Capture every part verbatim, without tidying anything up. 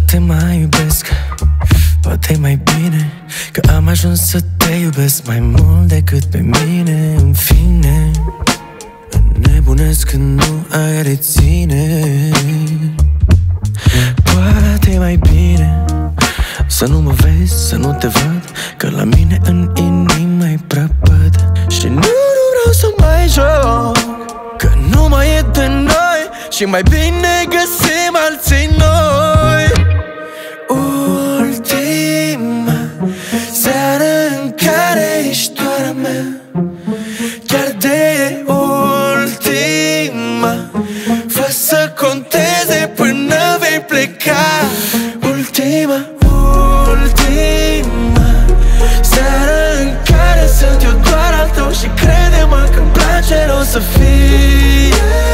te mai iubesc, poate e mai bine că am ajuns să te iubesc mai mult decât pe mine. În fine, înnebunesc când nu ai reține. Poate e mai bine să nu mă vezi, să nu te văd, că la mine în inimă e prăpăd. Și nu, nu vreau să mai joc, că nu mai e de noi și mai bine găsim alții noi. Ultima seară în care ești doar a mea, chiar de ultima, fă să conteze până vei pleca. Ultima, ultima seară în care sunt eu doar al tău și crede-mă că-mi place rău să fie.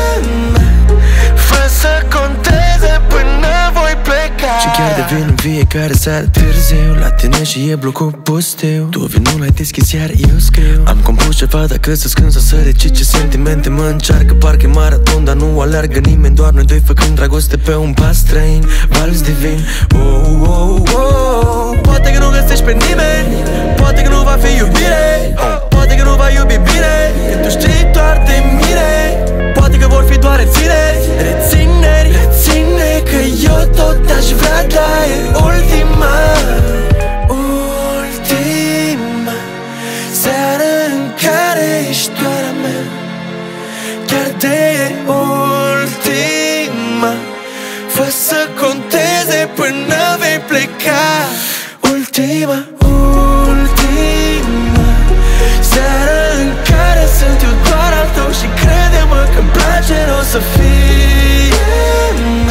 Fă să conteze până voi pleca. Și chiar devin în fiecare seară târziu la tine și e blocul pustiu. Tu vinul l-ai deschis iar eu scriu. Am compus ceva dacă să scând sau să recit ce sentimente mă încearcă. Parcă e maraton, dar nu alergă nimeni, doar noi doi făcând dragoste pe un pas străin. Vals divin, oh, oh, oh. Poate că nu găsești pe nimeni, poate că nu va fi iubire, poate că nu va iubi bine, că tu știi doar de mine. Poate că vor fi doar rețineri, rețineri, reține că eu tot aș vrea, dar e ultima, ultima seară în care ești doar a mea, chiar de ultima, fă să conteze până vei pleca. Ultima, ultima seară în care sunt eu doar al tău și crede-mă că-mi place rău să fie.